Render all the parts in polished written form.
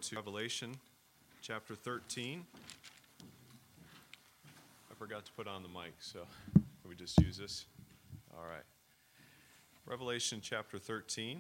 to Revelation chapter 13. I forgot to put on the mic, so we just use this. All right. Revelation chapter 13.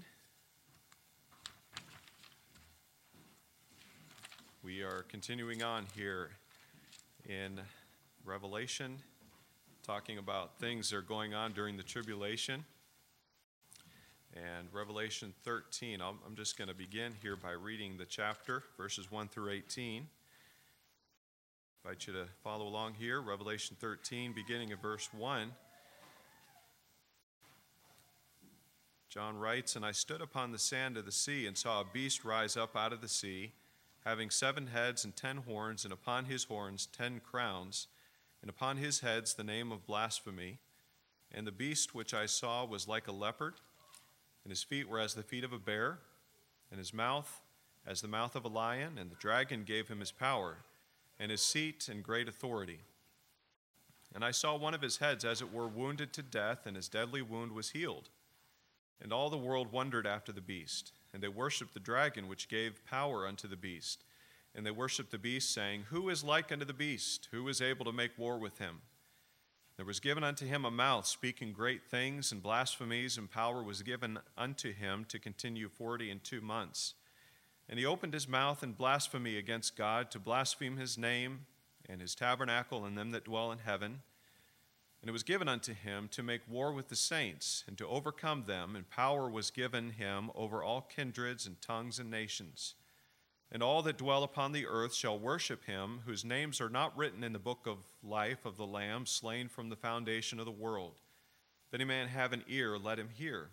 We are continuing on here in Revelation, talking about things that are going on during the tribulation. And Revelation 13, I'm just going to begin here by reading the chapter, verses 1 through 18. I invite you to follow along here. Revelation 13, beginning at verse 1. John writes, "And I stood upon the sand of the sea and saw a beast rise up out of the sea, having 7 heads and 10 horns, and upon his horns 10 crowns, and upon his heads the name of blasphemy. And the beast which I saw was like a leopard, and his feet were as the feet of a bear, and his mouth as the mouth of a lion, and the dragon gave him his power, and his seat and great authority. And I saw one of his heads as it were wounded to death, and his deadly wound was healed. And all the world wondered after the beast, and they worshipped the dragon which gave power unto the beast. And they worshipped the beast, saying, Who is like unto the beast? Who is able to make war with him? There was given unto him a mouth speaking great things and blasphemies, and power was given unto him to continue 42 months. And he opened his mouth in blasphemy against God, to blaspheme his name and his tabernacle and them that dwell in heaven. And it was given unto him to make war with the saints, and to overcome them, and power was given him over all kindreds and tongues and nations. And all that dwell upon the earth shall worship him, whose names are not written in the book of life of the Lamb, slain from the foundation of the world. If any man have an ear, let him hear.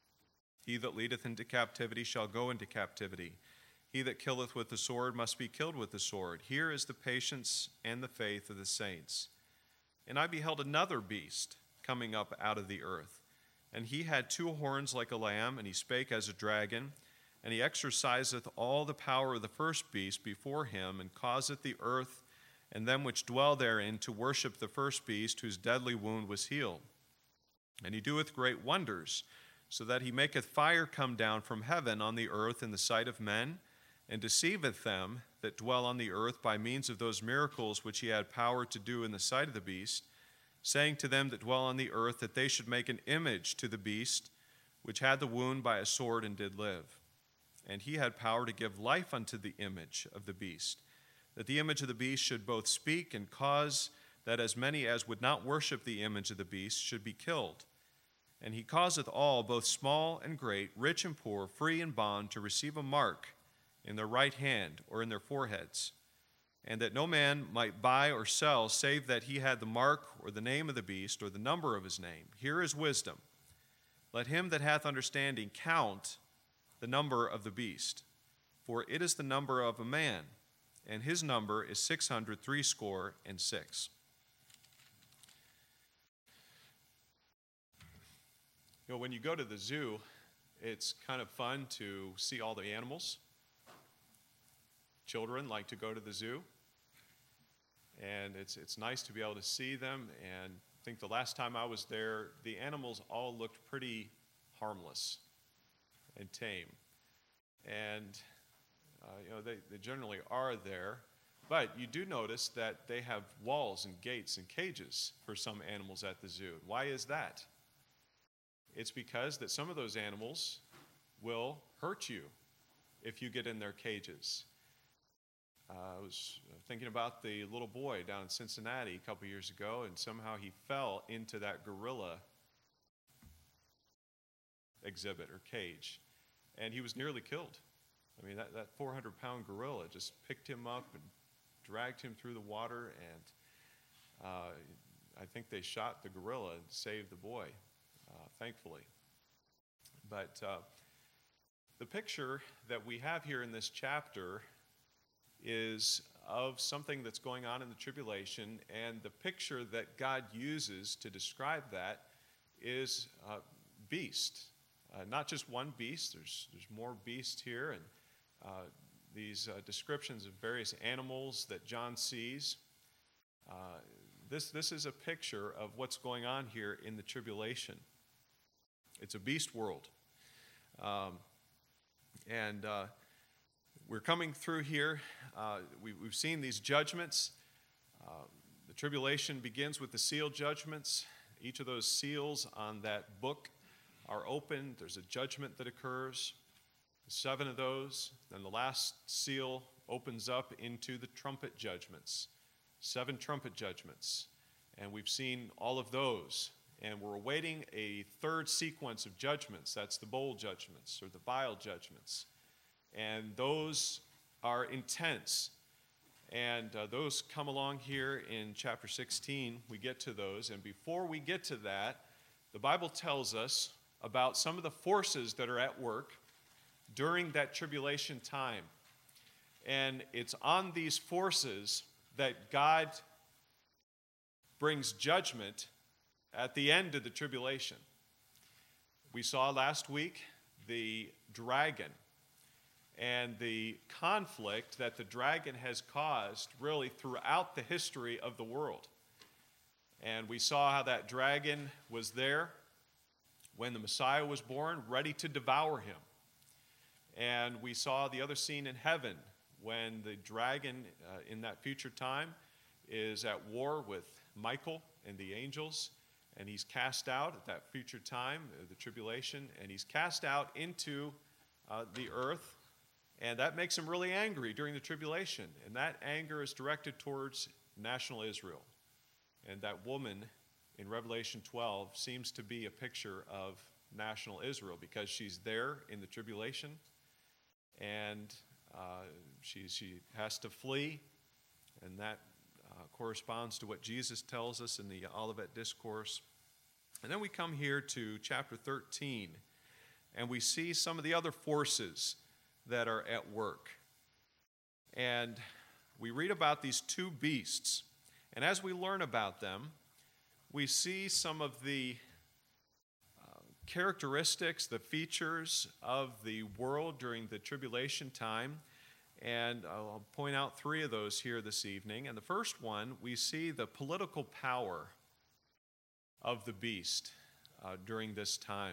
He that leadeth into captivity shall go into captivity. He that killeth with the sword must be killed with the sword. Here is the patience and the faith of the saints. And I beheld another beast coming up out of the earth. And he had 2 horns like a lamb, and he spake as a dragon. And he exerciseth all the power of the first beast before him, and causeth the earth and them which dwell therein to worship the first beast, whose deadly wound was healed. And he doeth great wonders, so that he maketh fire come down from heaven on the earth in the sight of men, and deceiveth them that dwell on the earth by means of those miracles which he had power to do in the sight of the beast, saying to them that dwell on the earth that they should make an image to the beast, which had the wound by a sword and did live. And he had power to give life unto the image of the beast, that the image of the beast should both speak and cause that as many as would not worship the image of the beast should be killed. And he causeth all, both small and great, rich and poor, free and bond, to receive a mark in their right hand or in their foreheads, and that no man might buy or sell, save that he had the mark or the name of the beast or the number of his name. Here is wisdom. Let him that hath understanding count the number of the beast, for it is the number of a man, and his number is 666. You know, when you go to the zoo, it's kind of fun to see all the animals. Children like to go to the zoo, and it's nice to be able to see them. And I think the last time I was there, the animals all looked pretty harmless and tame. And, they generally are there. But you do notice that they have walls and gates and cages for some animals at the zoo. Why is that? It's because that some of those animals will hurt you if you get in their cages. I was thinking about the little boy down in Cincinnati a couple years ago, and somehow he fell into that gorilla exhibit or cage, and he was nearly killed. I mean, that 400-pound gorilla just picked him up and dragged him through the water, and I think they shot the gorilla and saved the boy, thankfully. But the picture that we have here in this chapter is of something that's going on in the tribulation, and the picture that God uses to describe that is beast. Not just one beast, there's more beasts here, and these descriptions of various animals that John sees. This is a picture of what's going on here in the tribulation. It's a beast world. we're coming through here. We've seen these judgments. The tribulation begins with the seal judgments. Each of those seals on that book are opened. There's a judgment that occurs. 7 of those. Then the last seal opens up into the trumpet judgments. 7 trumpet judgments. And we've seen all of those. And we're awaiting a third sequence of judgments. That's the bowl judgments or the vial judgments. And those are intense. And those come along here in chapter 16. We get to those. And before we get to that, the Bible tells us about some of the forces that are at work during that tribulation time. And it's on these forces that God brings judgment at the end of the tribulation. We saw last week the dragon and the conflict that the dragon has caused really throughout the history of the world. And we saw how that dragon was there when the Messiah was born, ready to devour him. And we saw the other scene in heaven when the dragon in that future time is at war with Michael and the angels, and he's cast out at that future time, the tribulation, and he's cast out into the earth. And that makes him really angry during the tribulation. And that anger is directed towards national Israel. And that woman in Revelation 12 seems to be a picture of national Israel because she's there in the tribulation. And she has to flee. And that corresponds to what Jesus tells us in the Olivet Discourse. And then we come here to chapter 13. And we see some of the other forces that are at work. And we read about these 2 beasts. And as we learn about them, we see some of the characteristics, the features of the world during the tribulation time. And I'll point out 3 of those here this evening. And the first one, we see the political power of the beast during this time.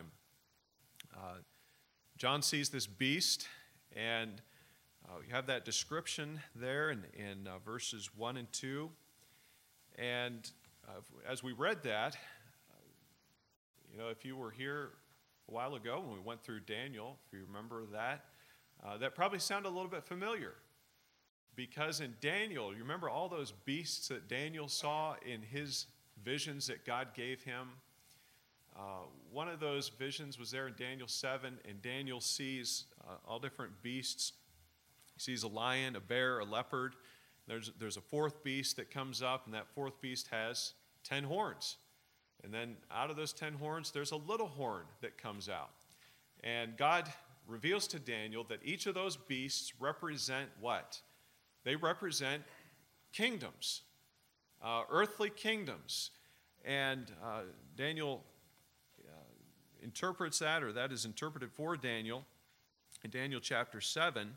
John sees this beast. And you have that description there in verses 1 and 2. And as we read that, if you were here a while ago when we went through Daniel, if you remember that, that probably sounded a little bit familiar. Because in Daniel, you remember all those beasts that Daniel saw in his visions that God gave him? One of those visions was there in Daniel 7, and Daniel sees all different beasts. He sees a lion, a bear, a leopard. There's a 4th beast that comes up, and that 4th beast has 10 horns. And then out of those 10 horns, there's a little horn that comes out. And God reveals to Daniel that each of those beasts represent what? They represent kingdoms, earthly kingdoms. And Daniel interprets that, or that is interpreted for Daniel in Daniel chapter 7.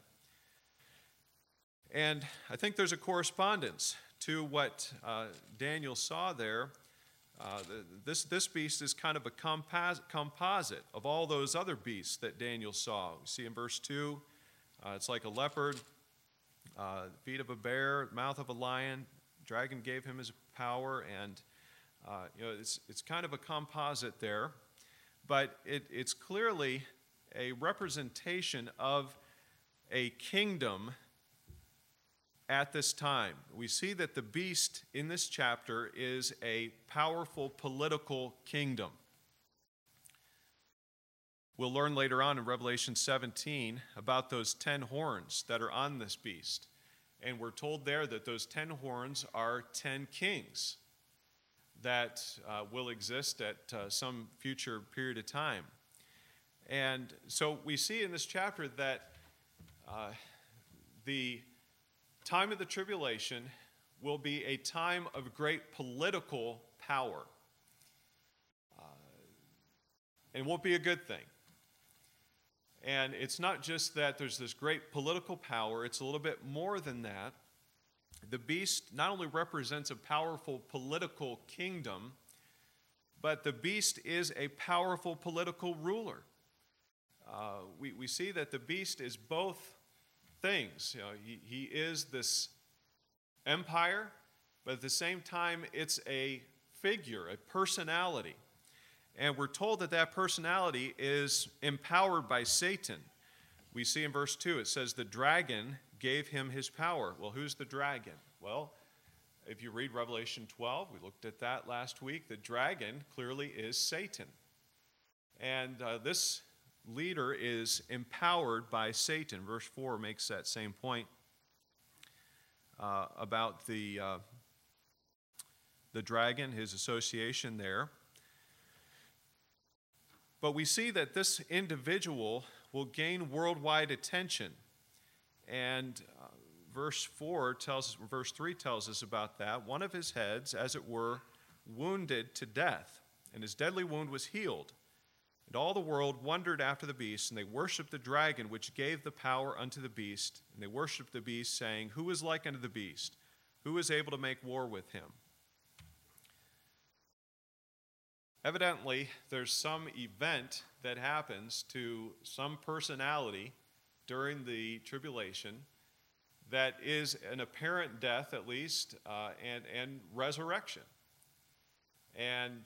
And I think there's a correspondence to what Daniel saw there. This beast is kind of a composite of all those other beasts that Daniel saw. We see in verse 2, it's like a leopard, feet of a bear, mouth of a lion. Dragon gave him his power, and it's kind of a composite there. But it's clearly a representation of a kingdom at this time. We see that the beast in this chapter is a powerful political kingdom. We'll learn later on in Revelation 17 about those 10 horns that are on this beast. And we're told there that those 10 horns are 10 kings that will exist at some future period of time. And so we see in this chapter that the time of the tribulation will be a time of great political power. And it won't be a good thing. And it's not just that there's this great political power, it's a little bit more than that. The beast not only represents a powerful political kingdom, but the beast is a powerful political ruler. We see that the beast is both things. He is this empire, but at the same time, it's a figure, a personality. And we're told that that personality is empowered by Satan. We see in verse 2, it says, the dragon gave him his power. Well, who's the dragon? Well, if you read Revelation 12, we looked at that last week, the dragon clearly is Satan. And this leader is empowered by Satan. Verse 4 makes that same point about the dragon, his association there. But we see that this individual will gain worldwide attention. And verse 3 tells us about that. One of his heads, as it were, wounded to death, and his deadly wound was healed. And all the world wondered after the beast, and they worshipped the dragon, which gave the power unto the beast. And they worshipped the beast, saying, who is like unto the beast? Who is able to make war with him? Evidently, there's some event that happens to some personality during the tribulation that is an apparent death, at least, and resurrection. And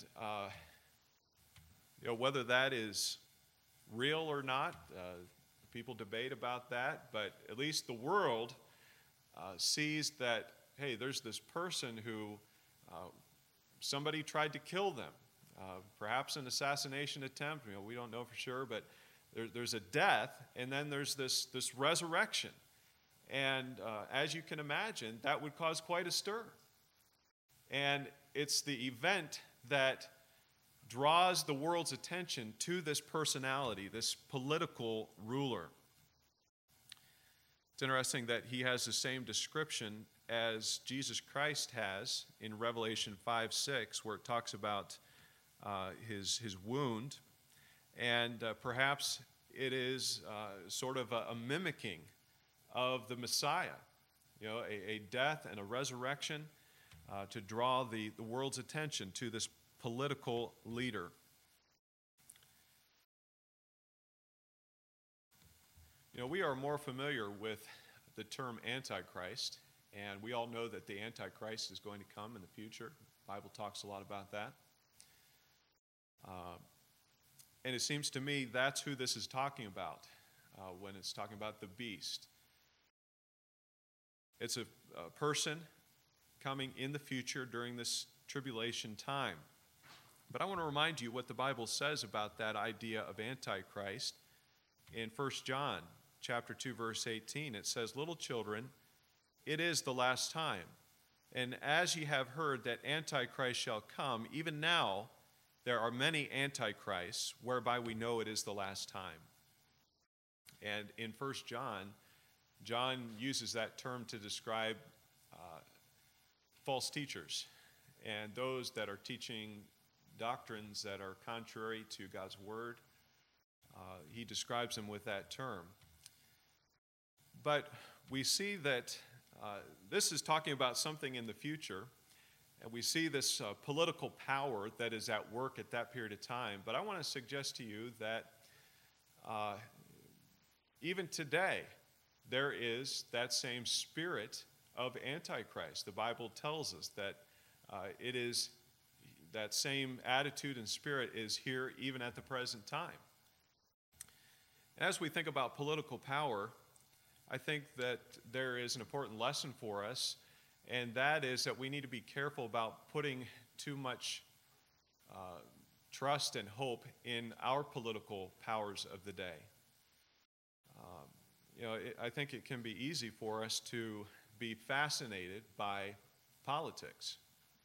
whether that is real or not, people debate about that, but at least the world sees that, hey, there's this person who somebody tried to kill them. Perhaps an assassination attempt, we don't know for sure, but there's a death, and then there's this resurrection. And as you can imagine, that would cause quite a stir. And it's the event that draws the world's attention to this personality, this political ruler. It's interesting that he has the same description as Jesus Christ has in Revelation 5:6, where it talks about his wound, and perhaps it is sort of a mimicking of the Messiah, a death and a resurrection to draw the world's attention to this political leader. We are more familiar with the term Antichrist, and we all know that the Antichrist is going to come in the future. The Bible talks a lot about that. And it seems to me that's who this is talking about when it's talking about the beast. It's a person coming in the future during this tribulation time. But I want to remind you what the Bible says about that idea of Antichrist. In 1 John chapter 2, verse 18, it says, little children, it is the last time. And as ye have heard that Antichrist shall come, even now there are many antichrists, whereby we know it is the last time. And in 1 John, John uses that term to describe false teachers and those that are teaching doctrines that are contrary to God's word. He describes them with that term. But we see that this is talking about something in the future. And we see this political power that is at work at that period of time. But I want to suggest to you that even today, there is that same spirit of Antichrist. The Bible tells us that it is that same attitude and spirit is here even at the present time. As we think about political power, I think that there is an important lesson for us, and that is that we need to be careful about putting too much trust and hope in our political powers of the day. I think it can be easy for us to be fascinated by politics.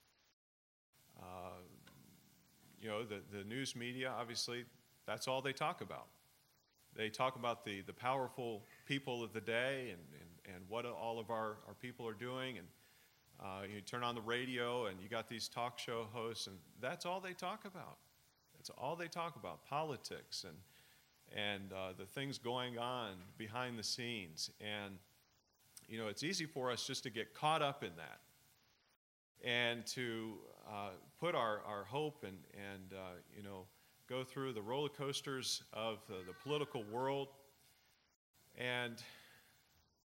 The news media, obviously, that's all they talk about. They talk about the powerful people of the day and what all of our people are doing. And you turn on the radio and you got these talk show hosts, and that's all they talk about. That's all they talk about, politics and the things going on behind the scenes. And, it's easy for us just to get caught up in that and to put our hope and go through the roller coasters of the political world. And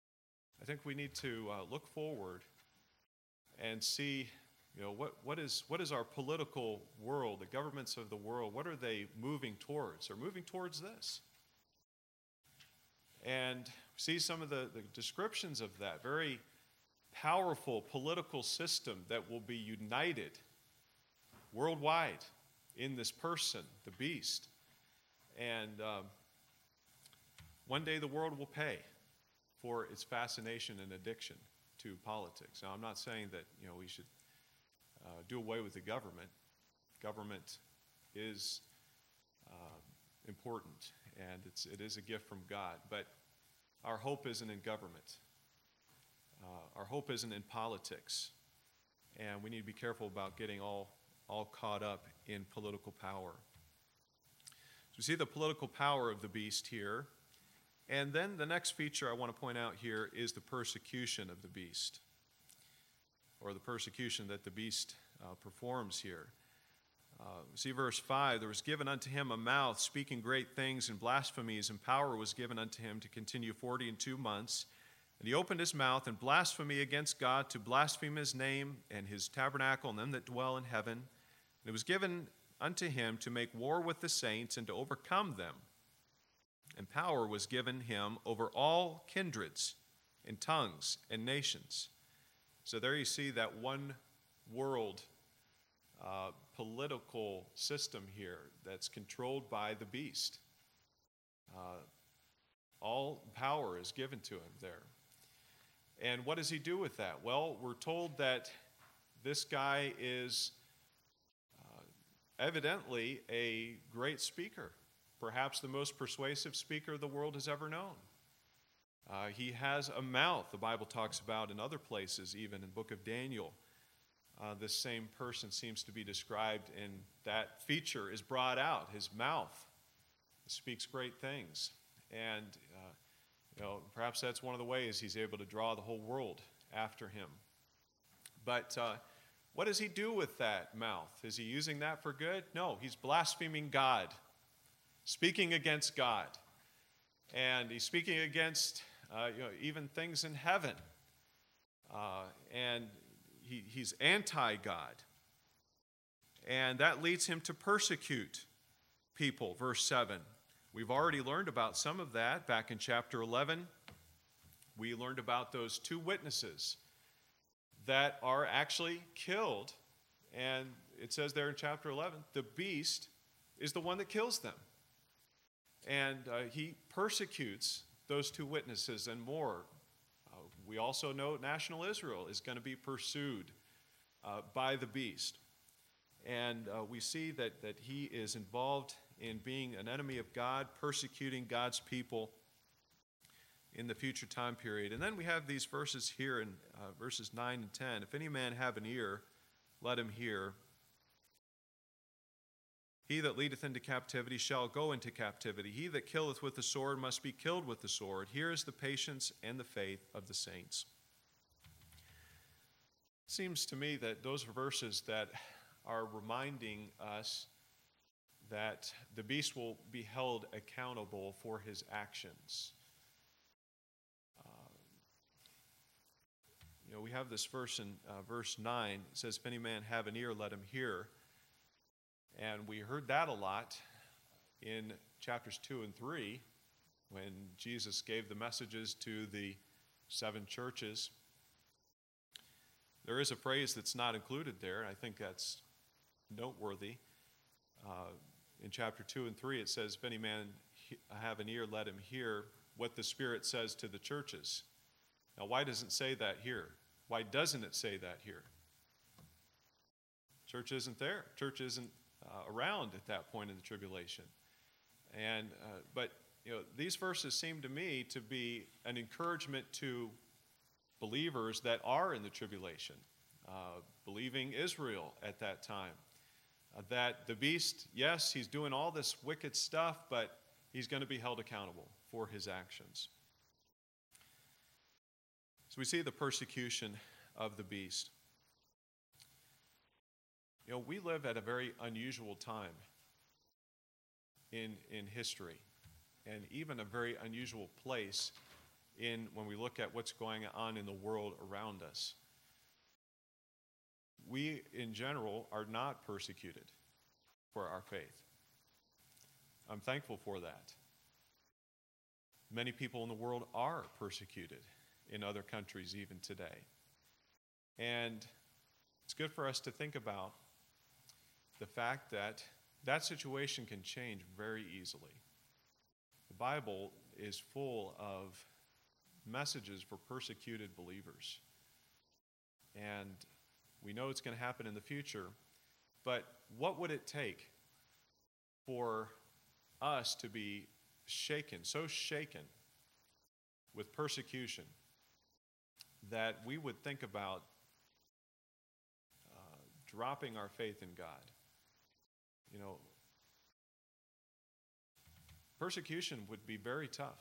I think we need to look forward and see, what is our political world, the governments of the world, what are they moving towards? They're moving towards this. And see some of the descriptions of that, very powerful political system that will be united worldwide in this person, the beast. And one day the world will pay for its fascination and addiction to politics. Now, I'm not saying that we should do away with the government. Government is important, and it is a gift from God. But our hope isn't in government. Our hope isn't in politics, and we need to be careful about getting all caught up in political power. So we see the political power of the beast here. And then the next feature I want to point out here is the persecution of the beast, or the persecution that the beast performs here. See verse 5, there was given unto him a mouth speaking great things and blasphemies, and power was given unto him to continue 42 months. And he opened his mouth in blasphemy against God, to blaspheme his name and his tabernacle and them that dwell in heaven. And it was given unto him to make war with the saints and to overcome them. And power was given him over all kindreds and tongues and nations. So there you see that one world political system here that's controlled by the beast. All power is given to him there. And what does he do with that? Well, we're told that this guy is evidently a great speaker, perhaps the most persuasive speaker the world has ever known. He has a mouth, the Bible talks about in other places, even in the book of Daniel. This same person seems to be described, and that feature is brought out. His mouth speaks great things. And perhaps that's one of the ways he's able to draw the whole world after him. But what does he do with that mouth? Is he using that for good? No, he's blaspheming God, speaking against God. And he's speaking against even things in heaven. And he's anti-God. And that leads him to persecute people, verse 7. We've already learned about some of that back in chapter 11. We learned about those two witnesses that are actually killed. And it says there in chapter 11, the beast is the one that kills them. And he persecutes those two witnesses and more. We also know national Israel is going to be pursued by the beast. And we see that he is involved in being an enemy of God, persecuting God's people in the future time period. And then we have these verses here in verses 9 and 10. If any man have an ear, let him hear. He that leadeth into captivity shall go into captivity. He that killeth with the sword must be killed with the sword. Here is the patience and the faith of the saints. It seems to me that those are verses that are reminding us that the beast will be held accountable for his actions. We have this verse in verse 9. It says, if any man have an ear, let him hear. And we heard that a lot in chapters 2 and 3 when Jesus gave the messages to the 7 churches. There is a phrase that's not included there, and I think that's noteworthy. In chapter 2 and 3, it says, if any man have an ear, let him hear what the Spirit says to the churches. Now, why doesn't it say that here? Why doesn't it say that here? Church isn't there. Church isn't around at that point in the tribulation. But these verses seem to me to be an encouragement to believers that are in the tribulation, believing Israel at that time. That the beast, yes, he's doing all this wicked stuff, but he's going to be held accountable for his actions. So we see the persecution of the beast. We live at a very unusual time in history, and even a very unusual place when we look at what's going on in the world around us. We, in general, are not persecuted for our faith. I'm thankful for that. Many people in the world are persecuted in other countries even today. And it's good for us to think about the fact that that situation can change very easily. The Bible is full of messages for persecuted believers. And we know it's going to happen in the future, but what would it take for us to be shaken, so shaken with persecution that we would think about dropping our faith in God? You know, persecution would be very tough.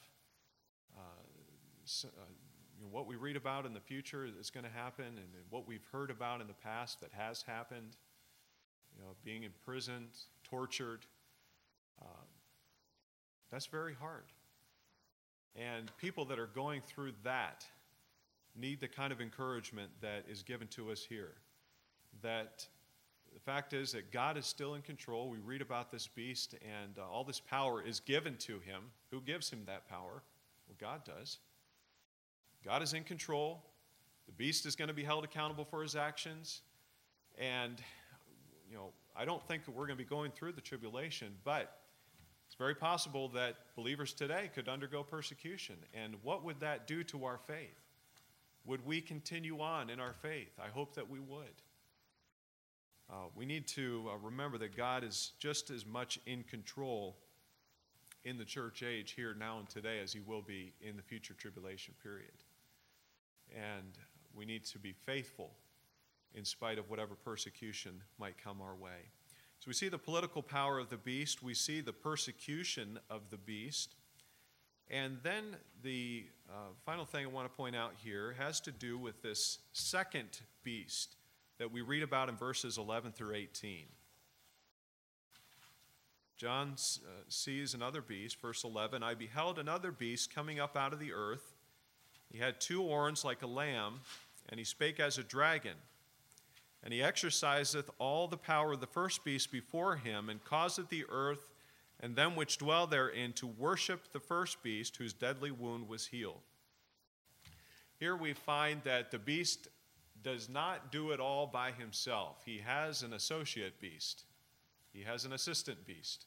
What we read about in the future is going to happen, and what we've heard about in the past that has happened, being imprisoned, tortured, that's very hard. And people that are going through that need the kind of encouragement that is given to us here. That the fact is that God is still in control. We read about this beast, and all this power is given to him. Who gives him that power? Well, God does. God is in control. The beast is going to be held accountable for his actions. And, I don't think that we're going to be going through the tribulation, but it's very possible that believers today could undergo persecution. And what would that do to our faith? Would we continue on in our faith? I hope that we would. We need to remember that God is just as much in control in the church age here now and today as he will be in the future tribulation period. And we need to be faithful in spite of whatever persecution might come our way. So we see the political power of the beast. We see the persecution of the beast. And then the final thing I want to point out here has to do with this second beast that we read about in verses 11 through 18. John sees another beast, verse 11, I beheld another beast coming up out of the earth. He had two horns like a lamb, and he spake as a dragon. And he exerciseth all the power of the first beast before him, and causeth the earth and them which dwell therein to worship the first beast, whose deadly wound was healed. Here we find that the beast does not do it all by himself. He has an associate beast. He has an assistant beast.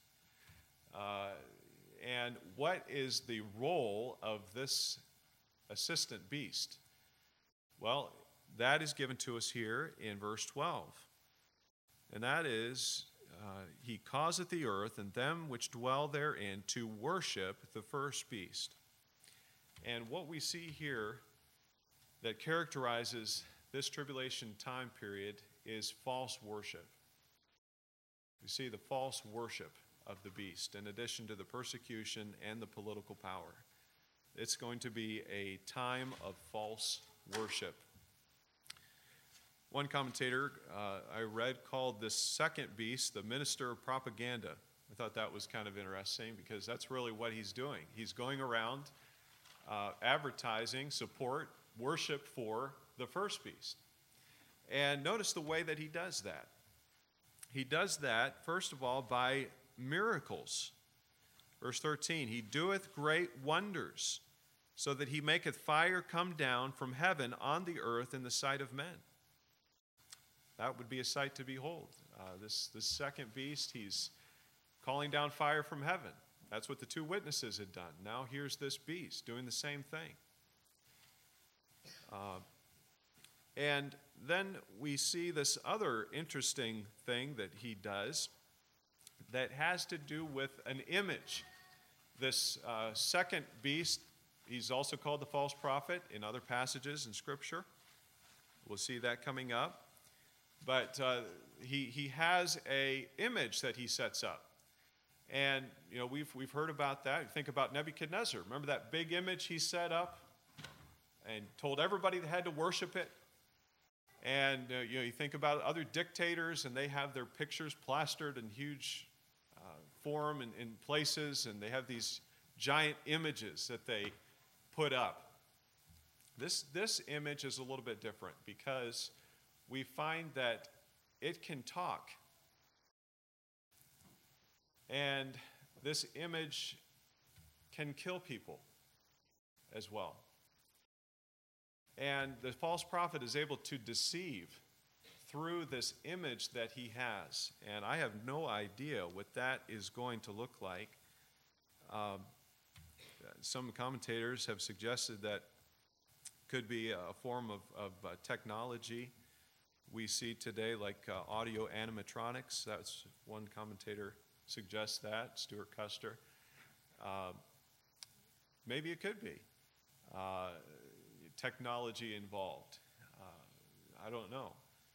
And what is the role of this assistant beast? Well, that is given to us here in verse 12. And that is, he causeth the earth and them which dwell therein to worship the first beast. And what we see here that characterizes this tribulation time period is false worship. We see the false worship of the beast in addition to the persecution and the political power. It's going to be a time of false worship. One commentator I read called this second beast the minister of propaganda. I thought that was kind of interesting because that's really what he's doing. He's going around advertising support, worship for the first beast. And notice the way that he does that. He does that, first of all, by miracles. Verse 13, he doeth great wonders, so that he maketh fire come down from heaven on the earth in the sight of men. That would be a sight to behold. This second beast, he's calling down fire from heaven. That's what the two witnesses had done. Now here's this beast doing the same thing. And then we see this other interesting thing that he does that has to do with an image. This second beast, he's also called the false prophet in other passages in Scripture. We'll see that coming up. But he has an image that he sets up. And, we've heard about that. Think about Nebuchadnezzar. Remember that big image he set up and told everybody they had to worship it? And, you think about other dictators, and they have their pictures plastered in huge form in places, and they have these giant images that they put up. This image is a little bit different because we find that it can talk. And this image can kill people as well. And the false prophet is able to deceive through this image that he has. And I have no idea what that is going to look like. Some commentators have suggested that could be a form of technology we see today, like audio animatronics. That's one commentator suggests that, Stuart Custer. Maybe it could be technology involved. I don't know.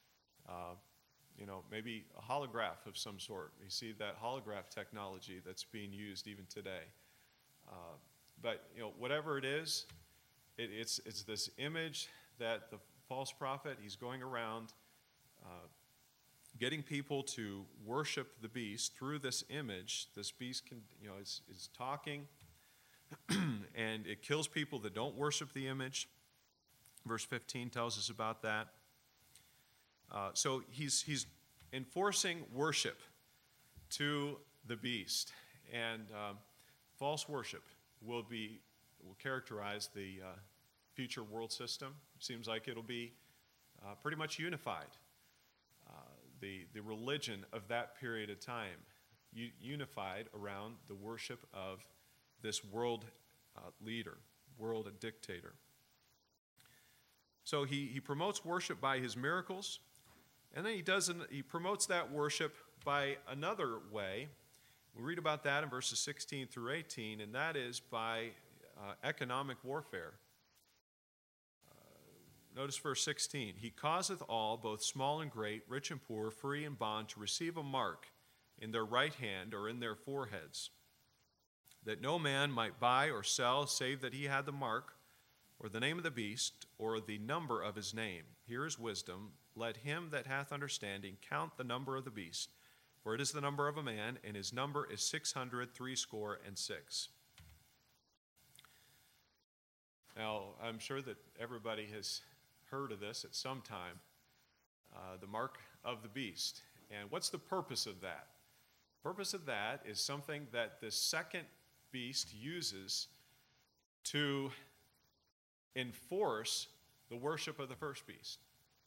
Maybe a holograph of some sort. We see that holograph technology that's being used even today. But whatever it is, it's this image that the false prophet, he's going around getting people to worship the beast through this image. This beast is talking, and it kills people that don't worship the image. Verse 15 tells us about that. So he's enforcing worship to the beast, and false worship will characterize the future world system. Seems like it'll be pretty much unified. The religion of that period of time, unified around the worship of this world leader, world dictator. So he promotes worship by his miracles, and then he promotes that worship by another way. We read about that in verses 16 through 18, and that is by economic warfare. Notice verse 16. He causeth all, both small and great, rich and poor, free and bond, to receive a mark in their right hand or in their foreheads, that no man might buy or sell, save that he had the mark, or the name of the beast, or the number of his name. Here is wisdom. Let him that hath understanding count the number of the beast, for it is the number of a man, and his number is 666. Now, I'm sure that everybody has heard of this at some time, the mark of the beast. And what's the purpose of that? The purpose of that is something that the second beast uses to enforce the worship of the first beast.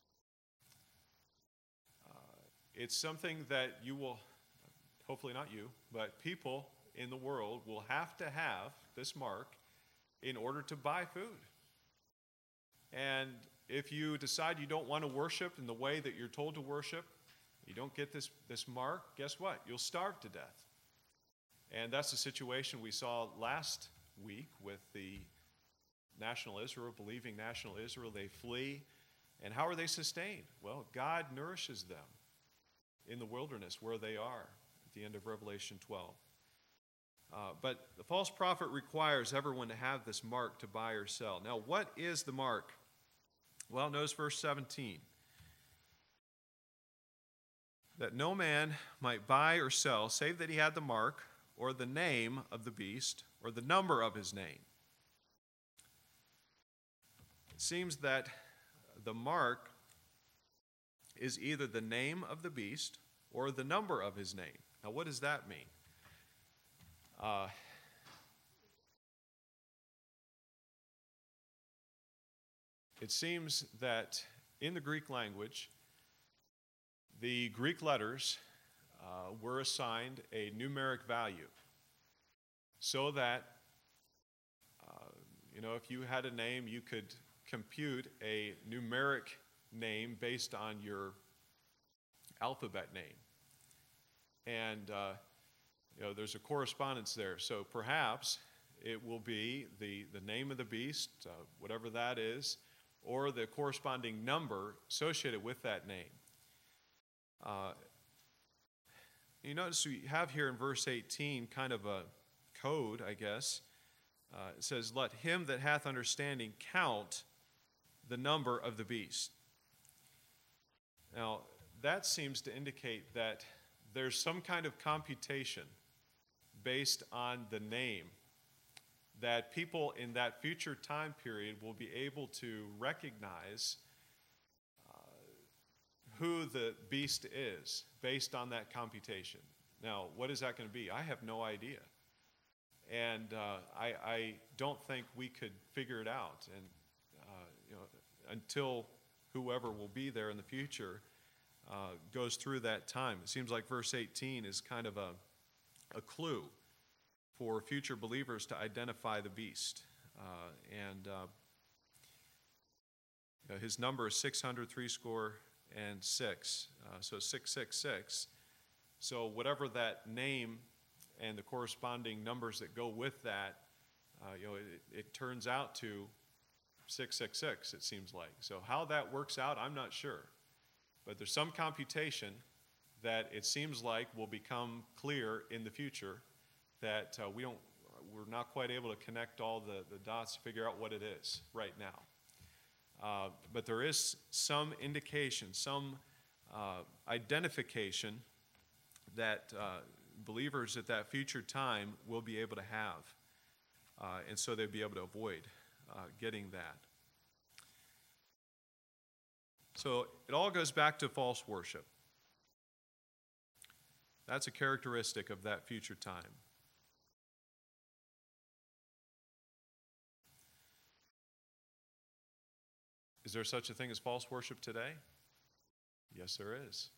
It's something that you will, hopefully not you, but people in the world will have to have this mark in order to buy food. And if you decide you don't want to worship in the way that you're told to worship, you don't get this mark, guess what? You'll starve to death. And that's the situation we saw last week with the national Israel, believing national Israel. They flee. And how are they sustained? Well, God nourishes them in the wilderness where they are at the end of Revelation 12. But the false prophet requires everyone to have this mark to buy or sell. Now, what is the mark? Well, notice verse 17. That no man might buy or sell, save that he had the mark, or the name of the beast, or the number of his name. It seems that the mark is either the name of the beast or the number of his name. Now, what does that mean? It seems that in the Greek language, the Greek letters were assigned a numeric value, so that, if you had a name, you could compute a numeric name based on your alphabet name. And, there's a correspondence there. So perhaps it will be the name of the beast, whatever that is, or the corresponding number associated with that name. You notice we have here in verse 18 kind of a code, I guess. It says, let him that hath understanding count the number of the beast. Now, that seems to indicate that there's some kind of computation based on the name that people in that future time period will be able to recognize who the beast is based on that computation. Now, what is that going to be? I have no idea. And I don't think we could figure it out. And until whoever will be there in the future goes through that time. It seems like verse 18 is kind of a clue for future believers to identify the beast. His number is 636, so 666. So whatever that name and the corresponding numbers that go with that, it turns out to 666, it seems like. So how that works out, I'm not sure. But there's some computation that it seems like will become clear in the future that we're not quite able to connect all the dots to figure out what it is right now. But there is some indication, some identification that believers at that future time will be able to have. And so they'll be able to avoid getting that. So it all goes back to false worship. That's a characteristic of that future time. Is there such a thing as false worship today? Yes, there is.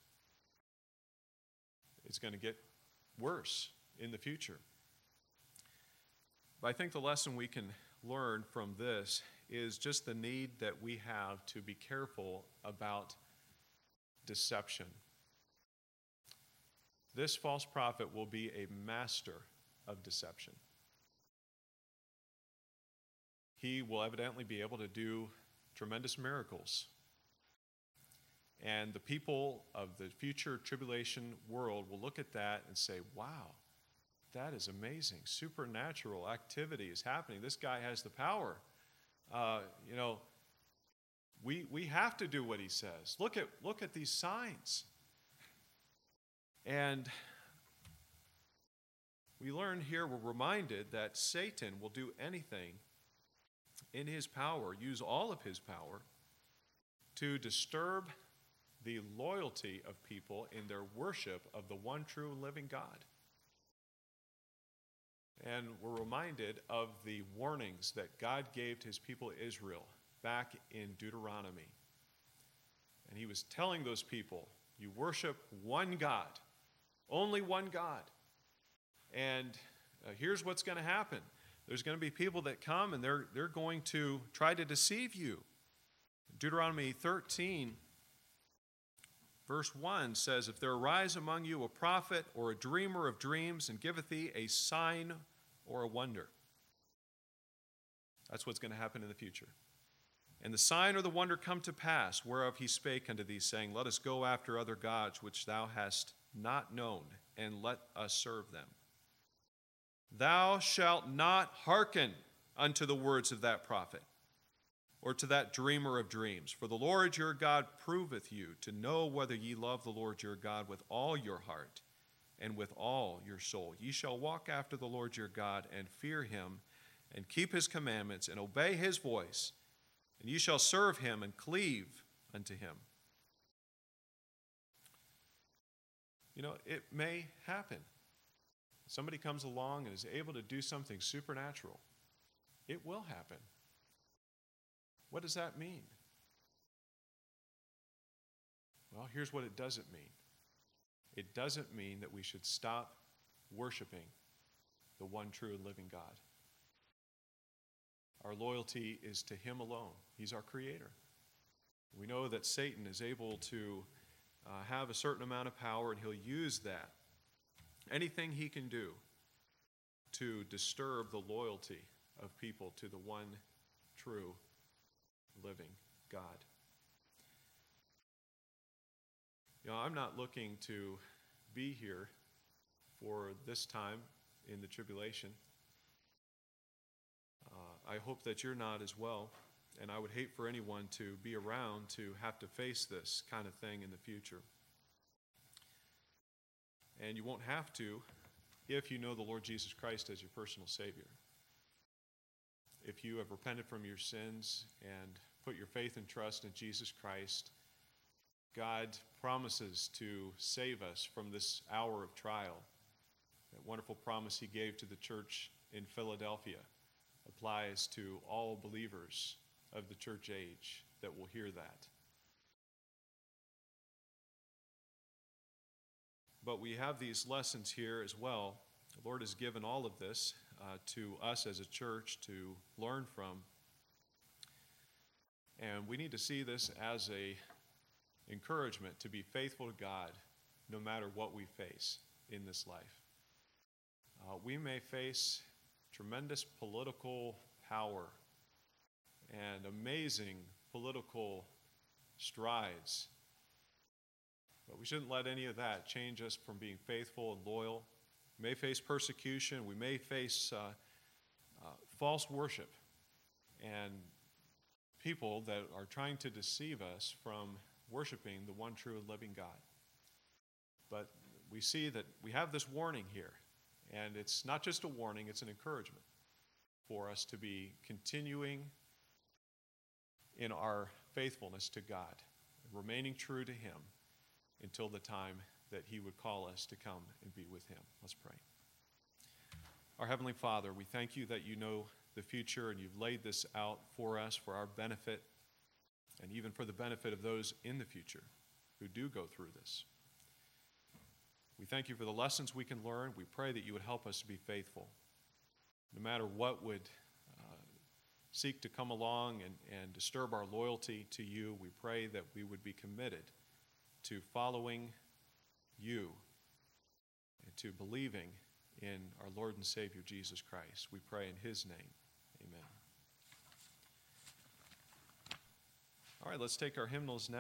It's going to get worse in the future. But I think the lesson we can learn from this is just the need that we have to be careful about deception. This false prophet will be a master of deception. He will evidently be able to do tremendous miracles. And the people of the future tribulation world will look at that and say, wow, that is amazing. Supernatural activity is happening. This guy has the power. We have to do what he says. Look at these signs. And we learn here, we're reminded that Satan will do anything in his power, use all of his power, to disturb the loyalty of people in their worship of the one true and living God. And we're reminded of the warnings that God gave to his people Israel back in Deuteronomy. And he was telling those people, you worship one God, only one God. And here's what's going to happen. There's going to be people that come and they're going to try to deceive you. Deuteronomy 13, verse 1 says, if there arise among you a prophet or a dreamer of dreams and giveth thee a sign or a wonder. That's what's going to happen in the future. And the sign or the wonder come to pass, whereof he spake unto thee, saying, let us go after other gods which thou hast not known, and let us serve them. Thou shalt not hearken unto the words of that prophet, or to that dreamer of dreams. For the Lord your God proveth you to know whether ye love the Lord your God with all your heart and with all your soul. Ye shall walk after the Lord your God and fear him and keep his commandments and obey his voice, and ye shall serve him and cleave unto him. It may happen. Somebody comes along and is able to do something supernatural. It will happen. What does that mean? Well, here's what it doesn't mean. It doesn't mean that we should stop worshiping the one true and living God. Our loyalty is to him alone. He's our creator. We know that Satan is able to have a certain amount of power, and he'll use that. Anything he can do to disturb the loyalty of people to the one true living God. I'm not looking to be here for this time in the tribulation. I hope that you're not as well, and I would hate for anyone to be around to have to face this kind of thing in the future. And you won't have to if you know the Lord Jesus Christ as your personal Savior. if you have repented from your sins and put your faith and trust in Jesus Christ, God promises to save us from this hour of trial. That wonderful promise he gave to the church in Philadelphia applies to all believers of the church age that will hear that. But we have these lessons here as well. The Lord has given all of this to us as a church to learn from. And we need to see this as an encouragement to be faithful to God no matter what we face in this life. We may face tremendous political power and amazing political strides, but we shouldn't let any of that change us from being faithful and loyal. We may face persecution. We may face false worship and people that are trying to deceive us from worshiping the one true and living God. But we see that we have this warning here, and it's not just a warning, it's an encouragement for us to be continuing in our faithfulness to God, remaining true to him until the time that he would call us to come and be with him. Let's pray. Our Heavenly Father, we thank you that you know the future and you've laid this out for us for our benefit and even for the benefit of those in the future who do go through this. We thank you for the lessons we can learn. We pray that you would help us to be faithful. No matter what would seek to come along and disturb our loyalty to you, we pray that we would be committed to following you and to believing in our Lord and Savior Jesus Christ. We pray in his name. Amen. All right, let's take our hymnals now.